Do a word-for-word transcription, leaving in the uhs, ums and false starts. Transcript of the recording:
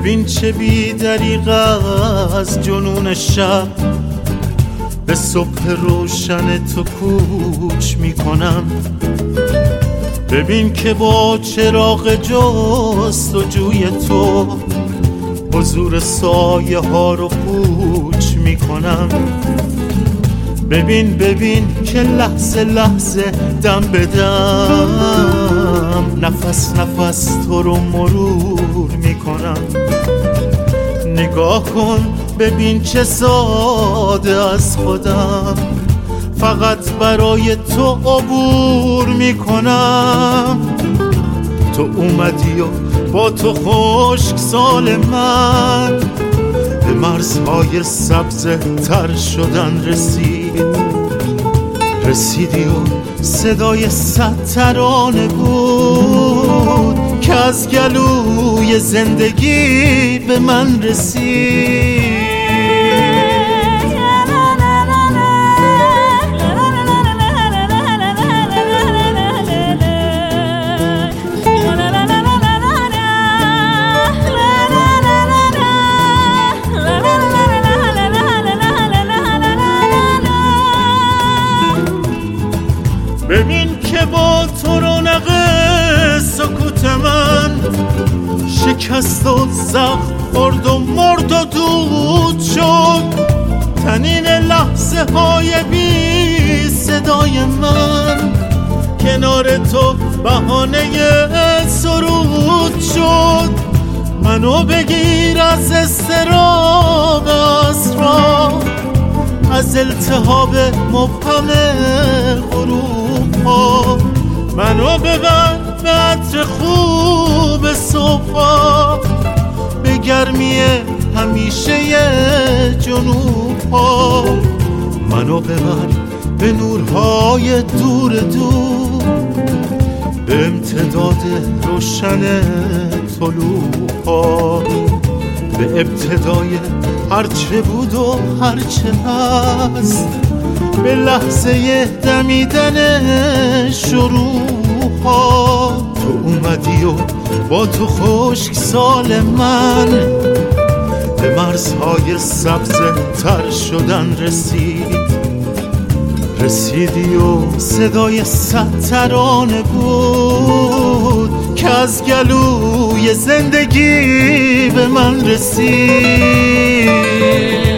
ببین چه بی دریغ از جنون شب به صبح روشن تو کوچ میکنم. ببین که با چراغ جستجوی تو حضور سایه ها رو پوچ میکنم. ببین ببین که لحظه لحظه دم به دم نفس نفس تو رو مرور میکنم. نگاه کن ببین چه ساده از خودم فقط برای تو عبور میکنم. تو اومدی و با تو خشک سال من به مرزهای سبز تر شدن رسید. رسیدی و صدای صد ترانه بود که از گلوی زندگی به من رسید. ببین که با تو رونق سکوت من شکست و زخم خورد و مرد و دود شد. تنین لحظه های بی صدای من کنار تو بهانه سرود شد. منو بگیر از اضطراب اسرار، از التهاب مبهم غروب ها. منو ببر به عطر خوب صبح ها، به گرمی همیشه جنوب ها. منو ببر به نورهای دور دور، به امتداد روشن طلوع ها، به ابتدای هرچه بود و هرچه هست، به لحظه دمیدن شروع ها. تو اومدی و با تو خشک سال من به مرزهای سبز تر شدن رسید. رسیدی و صدای صد ترانه بود که از گلوی زندگی به من رسید.